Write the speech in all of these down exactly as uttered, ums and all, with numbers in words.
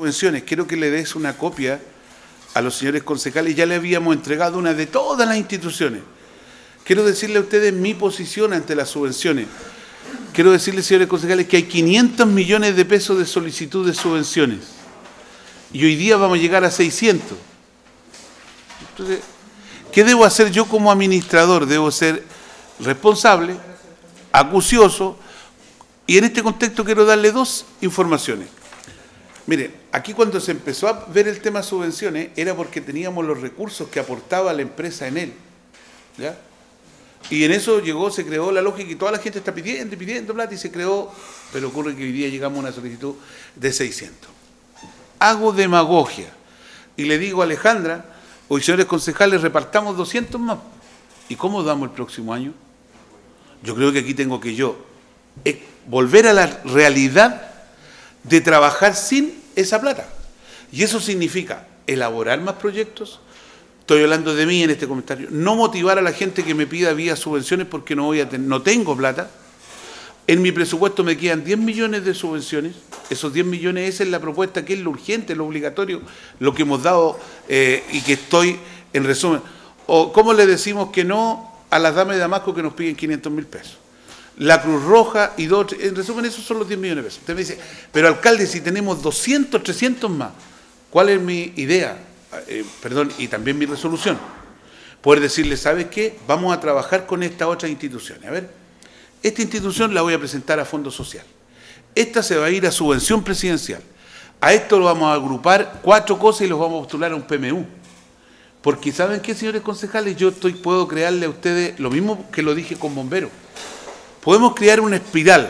subvenciones, quiero que le des una copia a los señores concejales, ya le habíamos entregado una de todas las instituciones. Quiero decirle a ustedes mi posición ante las subvenciones. Quiero decirles, señores concejales, que hay quinientos millones de pesos de solicitud de subvenciones. Y hoy día vamos a llegar a seiscientos. Entonces, ¿qué debo hacer yo como administrador? Debo ser responsable, acucioso, y en este contexto quiero darle dos informaciones. Mire, aquí cuando se empezó a ver el tema subvenciones, era porque teníamos los recursos que aportaba la empresa en él. ¿Ya? Y en eso llegó, se creó la lógica y toda la gente está pidiendo y pidiendo plata y se creó, pero ocurre que hoy día llegamos a una solicitud de seiscientos. Hago demagogia y le digo a Alejandra, hoy señores concejales, repartamos doscientos más. ¿Y cómo damos el próximo año? Yo creo que aquí tengo que yo eh, volver a la realidad de trabajar sin esa plata. Y eso significa elaborar más proyectos. Estoy hablando de mí en este comentario. No motivar a la gente que me pida vía subvenciones porque no, voy a ten, no tengo plata. En mi presupuesto me quedan diez millones de subvenciones. Esos diez millones, esa es la propuesta, que es lo urgente, lo obligatorio, lo que hemos dado eh, y que estoy en resumen. O ¿cómo le decimos que no a las damas de Damasco que nos piden quinientos mil pesos? La Cruz Roja y dos, en resumen, esos son los diez millones de pesos. Usted me dice, pero alcalde, si tenemos doscientos, trescientos más, ¿cuál es mi idea? Eh, perdón, y también mi resolución. Poder decirle, ¿sabes qué? Vamos a trabajar con estas otras instituciones. A ver, esta institución la voy a presentar a Fondo Social. Esta se va a ir a subvención presidencial. A esto lo vamos a agrupar cuatro cosas y los vamos a postular a un P M U. Porque ¿saben qué, señores concejales? Yo estoy, puedo crearle a ustedes lo mismo que lo dije con bomberos. Podemos crear una espiral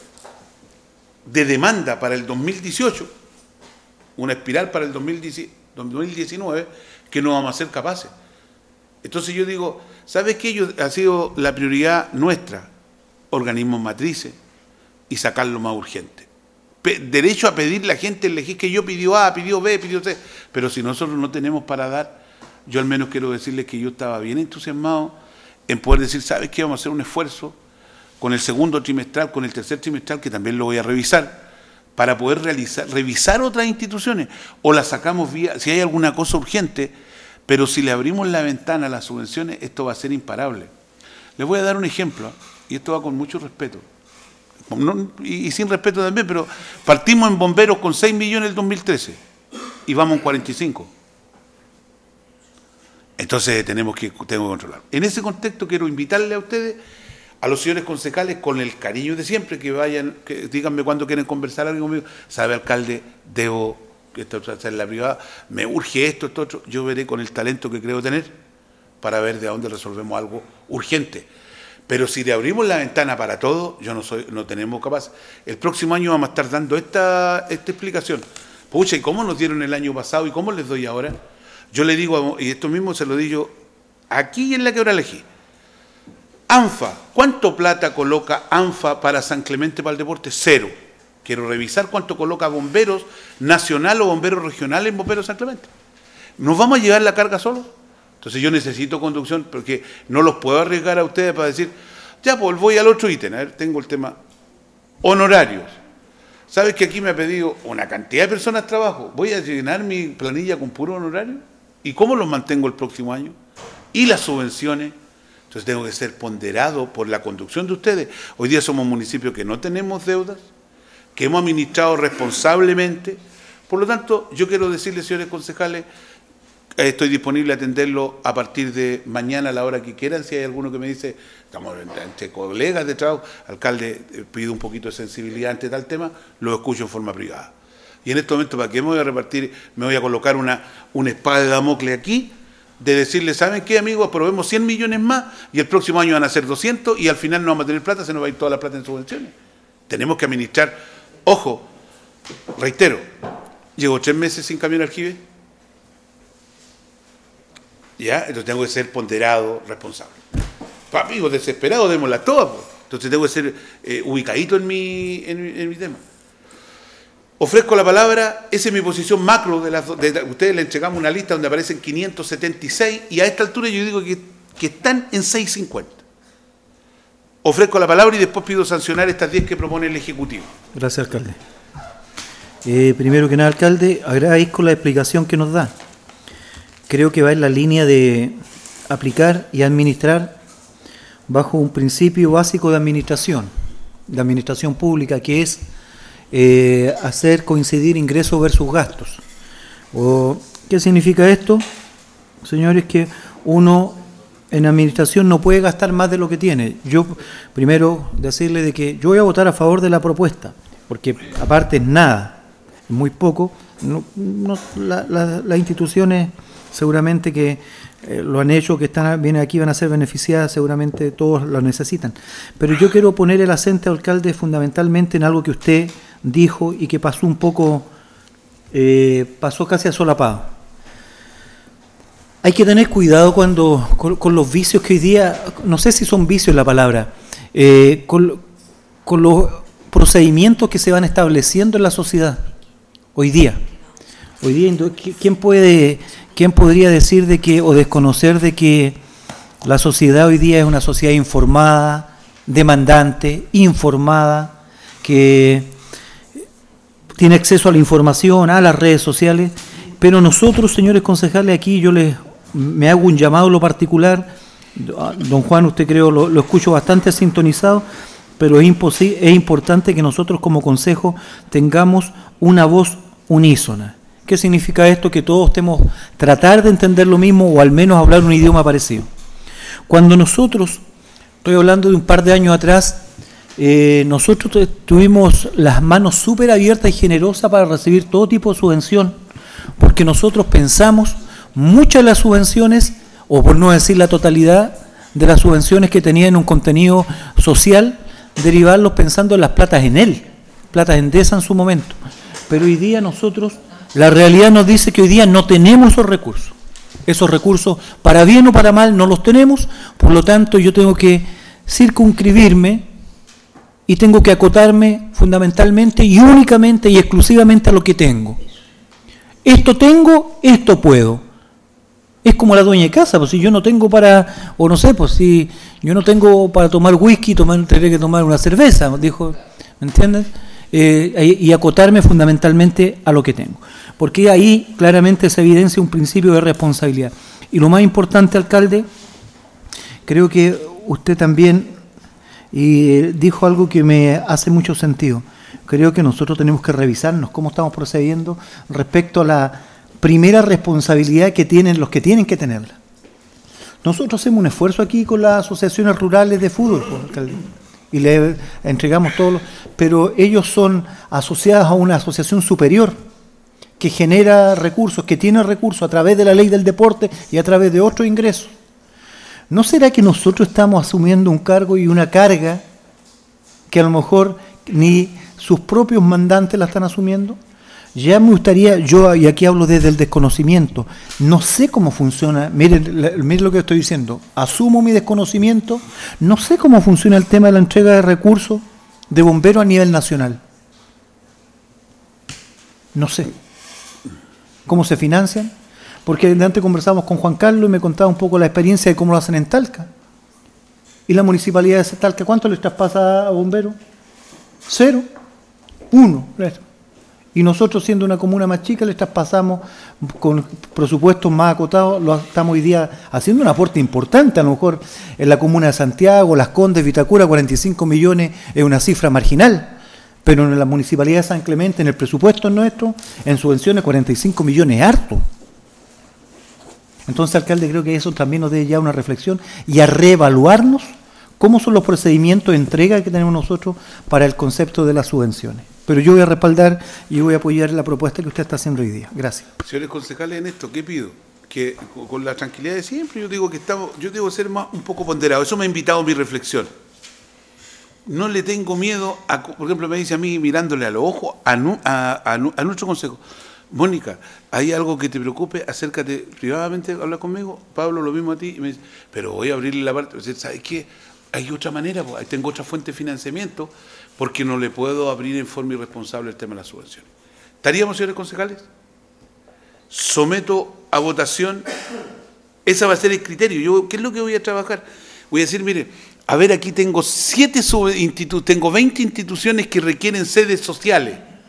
de demanda para el dos mil dieciocho, una espiral para el dos mil diecinueve, que no vamos a ser capaces. Entonces yo digo, ¿sabes qué? Yo, ha sido la prioridad nuestra, organismos matrices, y sacarlo más urgente. Pe- derecho a pedirle a la gente, elegir que yo pidió A, pidió B, pidió C, pero si nosotros no tenemos para dar, yo al menos quiero decirles que yo estaba bien entusiasmado en poder decir, ¿sabes qué? Vamos a hacer un esfuerzo con el segundo trimestral, con el tercer trimestral, que también lo voy a revisar, para poder realizar, revisar otras instituciones, o las sacamos vía, si hay alguna cosa urgente, pero si le abrimos la ventana a las subvenciones, esto va a ser imparable. Les voy a dar un ejemplo, y esto va con mucho respeto, no, y, y sin respeto también, pero partimos en bomberos con seis millones en el dos mil trece, y vamos en cuarenta y cinco. Entonces tenemos que, tengo que controlar. En ese contexto quiero invitarle a ustedes, a los señores concejales, con el cariño de siempre, que vayan, que díganme cuándo quieren conversar algo conmigo. Sabe, alcalde, debo, esto es en la privada, me urge esto, esto, otro. Yo veré con el talento que creo tener para ver de dónde resolvemos algo urgente. Pero si le abrimos la ventana para todo, yo no soy, no tenemos capaz. El próximo año vamos a estar dando esta, esta explicación. Pucha, ¿y cómo nos dieron el año pasado y cómo les doy ahora? Yo le digo, y esto mismo se lo digo aquí en la Quebrada Elegí. ANFA, ¿cuánto plata coloca ANFA para San Clemente para el deporte? Cero. Quiero revisar cuánto coloca Bomberos Nacional o Bomberos Regional en Bomberos San Clemente. ¿Nos vamos a llevar la carga solos? Entonces yo necesito conducción, porque no los puedo arriesgar a ustedes para decir, ya pues voy al otro ítem. A ver, tengo el tema honorarios. ¿Sabes que aquí me ha pedido una cantidad de personas trabajo? ¿Voy a llenar mi planilla con puro honorario? ¿Y cómo los mantengo el próximo año? ¿Y las subvenciones? Entonces tengo que ser ponderado por la conducción de ustedes. Hoy día somos municipios que no tenemos deudas, que hemos administrado responsablemente. Por lo tanto, yo quiero decirles, señores concejales, eh, estoy disponible a atenderlo a partir de mañana a la hora que quieran. Si hay alguno que me dice, estamos entre colegas de trabajo, alcalde, eh, pido un poquito de sensibilidad ante tal tema, lo escucho en forma privada. Y en este momento, ¿para qué me voy a repartir? Me voy a colocar una, una espada de Damocles aquí, de decirle, ¿saben qué, amigos? Aprobemos cien millones más y el próximo año van a ser doscientos y al final no vamos a tener plata, se nos va a ir toda la plata en subvenciones. Tenemos que administrar. Ojo, reitero, llevo tres meses sin camión aljibe. ¿Ya? Entonces tengo que ser ponderado, responsable. Amigos, desesperados, démosla todas. Pues. Entonces tengo que ser eh, ubicadito en mi, en, en mi tema. Ofrezco la palabra, esa es mi posición macro, de las, de, de, ustedes le entregamos una lista donde aparecen quinientos setenta y seis y a esta altura yo digo que, que están en seiscientos cincuenta. Ofrezco la palabra y después pido sancionar estas diez que propone el Ejecutivo. Gracias, alcalde. Eh, primero que nada, alcalde, agradezco la explicación que nos da. Creo que va en la línea de aplicar y administrar bajo un principio básico de administración, de administración pública, que es eh, hacer coincidir ingresos versus gastos. O, ¿qué significa esto? Señores, que uno en administración no puede gastar más de lo que tiene. Yo, primero, decirle de que yo voy a votar a favor de la propuesta, porque aparte es nada, es muy poco. No, no, la, la, las instituciones seguramente que eh, lo han hecho, que están vienen aquí, van a ser beneficiadas, seguramente todos lo necesitan. Pero yo quiero poner el acento, alcalde, fundamentalmente en algo que usted dijo y que pasó un poco, eh, pasó casi a solapado. Hay que tener cuidado cuando con, con los vicios que hoy día, no sé si son vicios la palabra, eh, con, con los procedimientos que se van estableciendo en la sociedad hoy día. Hoy día, ¿quién puede, quién podría decir de que o desconocer de que la sociedad hoy día es una sociedad informada, demandante, informada, que tiene acceso a la información, a las redes sociales? Pero nosotros, señores concejales, aquí yo les me hago un llamado en lo particular. Don Juan, usted creo lo, lo escucho bastante sintonizado, pero es, imposi- es importante que nosotros como consejo tengamos una voz unísona. ¿Qué significa esto? Que todos estemos tratar de entender lo mismo o al menos hablar un idioma parecido. Cuando nosotros, estoy hablando de un par de años atrás, eh, nosotros tuvimos las manos súper abiertas y generosas para recibir todo tipo de subvención, porque nosotros pensamos muchas de las subvenciones, o por no decir la totalidad de las subvenciones que tenían un contenido social, derivarlos pensando en las platas en él, platas en DESA en su momento. Pero hoy día nosotros, la realidad nos dice que hoy día no tenemos esos recursos. Esos recursos, para bien o para mal, no los tenemos, por lo tanto yo tengo que circunscribirme y tengo que acotarme fundamentalmente y únicamente y exclusivamente a lo que tengo. Esto tengo, esto puedo. Es como la dueña de casa, pues si yo no tengo para, o no sé, pues si yo no tengo para tomar whisky, tomar, tendré que tomar una cerveza, dijo, ¿me entiendes? Eh, y acotarme fundamentalmente a lo que tengo. Porque ahí claramente se evidencia un principio de responsabilidad. Y lo más importante, alcalde, creo que usted también y dijo algo que me hace mucho sentido. Creo que nosotros tenemos que revisarnos cómo estamos procediendo respecto a la primera responsabilidad que tienen los que tienen que tenerla. Nosotros hacemos un esfuerzo aquí con las asociaciones rurales de fútbol, alcalde, y le entregamos todos los, pero ellos son asociados a una asociación superior que genera recursos, que tiene recursos a través de la ley del deporte y a través de otros ingresos. ¿No será que nosotros estamos asumiendo un cargo y una carga que a lo mejor ni sus propios mandantes la están asumiendo? Ya me gustaría, yo, y aquí hablo desde el desconocimiento, no sé cómo funciona, miren, miren lo que estoy diciendo, asumo mi desconocimiento, no sé cómo funciona el tema de la entrega de recursos de bomberos a nivel nacional. No sé cómo se financian, porque antes conversamos con Juan Carlos y me contaba un poco la experiencia de cómo lo hacen en Talca. ¿Y la municipalidad de Talca cuánto les traspasa a bomberos? Cero, uno. Y nosotros, siendo una comuna más chica, les traspasamos con presupuestos más acotados, lo estamos hoy día haciendo un aporte importante, a lo mejor en la comuna de Santiago, Las Condes, Vitacura, cuarenta y cinco millones es una cifra marginal, pero en la municipalidad de San Clemente, en el presupuesto nuestro, en subvenciones, cuarenta y cinco millones es harto. Entonces, alcalde, creo que eso también nos debe llevar a una reflexión y a reevaluarnos cómo son los procedimientos de entrega que tenemos nosotros para el concepto de las subvenciones. Pero yo voy a respaldar y voy a apoyar la propuesta que usted está haciendo hoy día. Gracias. Señores concejales, en esto, ¿qué pido? Que con la tranquilidad de siempre, yo digo que estamos, yo debo ser más un poco ponderado. Eso me ha invitado a mi reflexión. No le tengo miedo, a, por ejemplo, me dice a mí, mirándole a los ojos, a, a, a, a nuestro consejo, Mónica, ¿hay algo que te preocupe? Acércate privadamente a hablar conmigo. Pablo, lo mismo a ti. Y me dice, pero voy a abrirle la parte. ¿Sabes qué? Hay otra manera, pues, tengo otra fuente de financiamiento, porque no le puedo abrir en forma irresponsable el tema de las subvenciones. ¿Estaríamos, señores concejales? Someto a votación. Ese va a ser el criterio. Yo, ¿qué es lo que voy a trabajar? Voy a decir, mire, a ver, aquí tengo siete institutos, tengo veinte instituciones que requieren sedes sociales.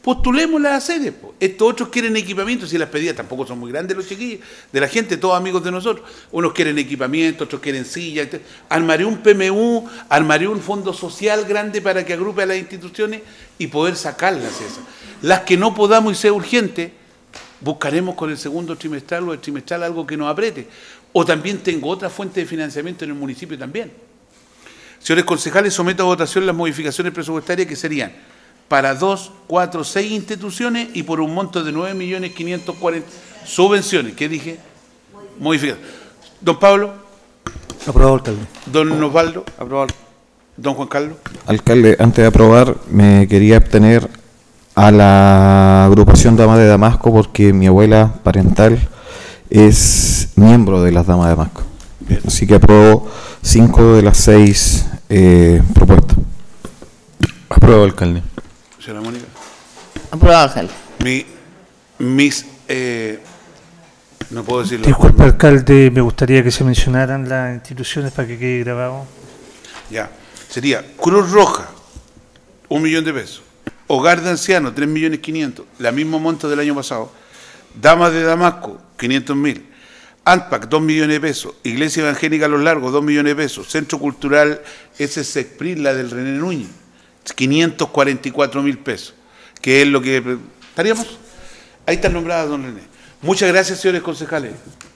postulemos las sedes. Po. Estos otros quieren equipamiento, si las pedidas tampoco son muy grandes los chiquillos, de la gente, todos amigos de nosotros. Unos quieren equipamiento, otros quieren sillas. Armaré un P M U, armaré un fondo social grande para que agrupe a las instituciones y poder sacarlas esas. Las que no podamos y sea urgente, buscaremos con el segundo trimestral o el trimestral algo que nos apriete. O también tengo otra fuente de financiamiento en el municipio también. Señores concejales, someto a votación las modificaciones presupuestarias que serían para dos, cuatro, seis instituciones y por un monto de nueve millones quinientos cuarenta subvenciones. ¿Qué dije? Modificación. Don Pablo. Aprobado, alcalde. Don Osvaldo. Aprobado. Don Juan Carlos. Alcalde, antes de aprobar, me quería abstener a la agrupación Damas de Damasco porque mi abuela parental es miembro de las Damas de Damasco. Bien. Así que apruebo cinco de las seis eh, propuestas. Apruebo, alcalde. Señora Mónica. Aprobado, alcalde. Mi, mis, eh, no puedo decirlo. Disculpe, alcalde, me gustaría que se mencionaran las instituciones para que quede grabado. Ya, sería Cruz Roja, un millón de pesos. Hogar de Ancianos, tres millones quinientos, la misma monto del año pasado. Damas de Damasco, quinientos mil. ANPAC, dos millones de pesos. Iglesia Evangélica Los Largos, dos millones de pesos. Centro Cultural S S E C P R I, la del René Núñez, quinientos cuarenta y cuatro mil pesos. Que es lo que estaríamos. Ahí están nombradas, don René. Muchas gracias, señores concejales.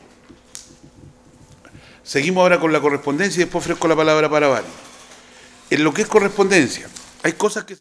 Seguimos ahora con la correspondencia y después ofrezco la palabra para varios. En lo que es correspondencia, hay cosas que...